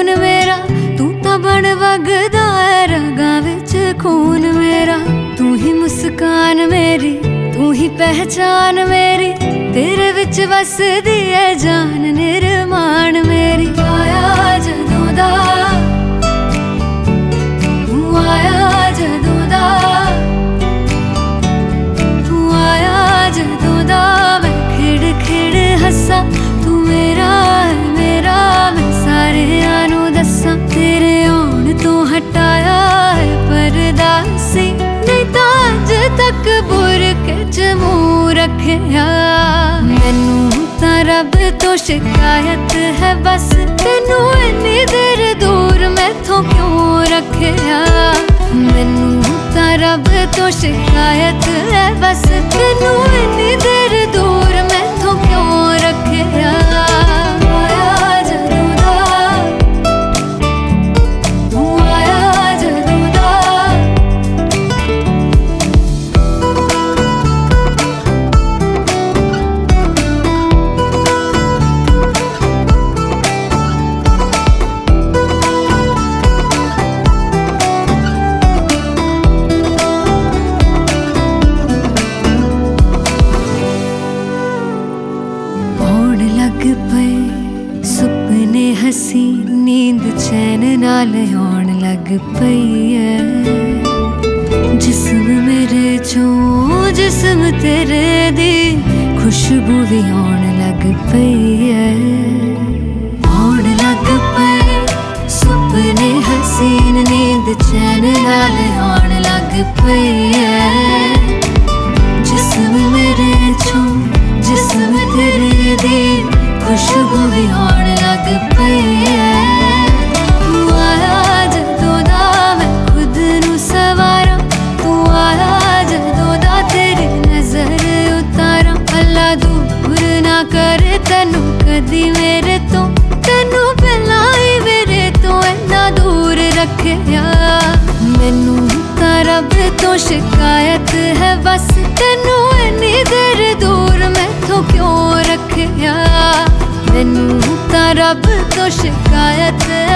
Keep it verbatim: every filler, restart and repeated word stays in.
सुकून मेरा, तू तां बन वगदा है रगां विच खून मेरा। तू ही मुस्कान मेरी, तू ही पहचान मेरी, तेरे विच वसदी है जान निरमान मेरी। आया जदों दा तू आया जदों दा तू आया जदों दा मैं खिड़ खिड़ हस्सां। तू मेरा है मेरा मैं सारेआं नूं दस्सां। तेरे आउण तो हटाया है पर्दा सी, नहीं तां अज तक बुरके च मूंह रखिया। मैनू तां रब तो शिकायत है बस, तेनू इन्नी देर दूर मैथों क्यों रखिया। मैनू तां रब तो शिकायत है बस, तेनू इन्नी देर दूर मैथों क्यों रखिया। सुपने हसी नींद चैन नाल आउण लग पई है। जिस्म मेरे चों जिस्म तेरे दी खुशबू भी आउण लग पई है। आउण लग पई सुपने हसीन नींद चैन नाल आउण लग पई है। जिस्म मेरे चों जिस्म तेरे दी खुशबू भी आउण लग पई है। तू आया जदों दा मैं खुद नू सवारां, तू आया जदों दा तेरी नजर उतारां। अल्लाह दूर ना करे तैनू कदी मेरे तो, तैनू पहलां ही मेरे तो इन्ना दूर रखिया। मैनू तां रब तो शिकायत है बस, तैनू इन्नी देर दूर मैथों क्यों रखिया। मैनू तां रब तो शिकायत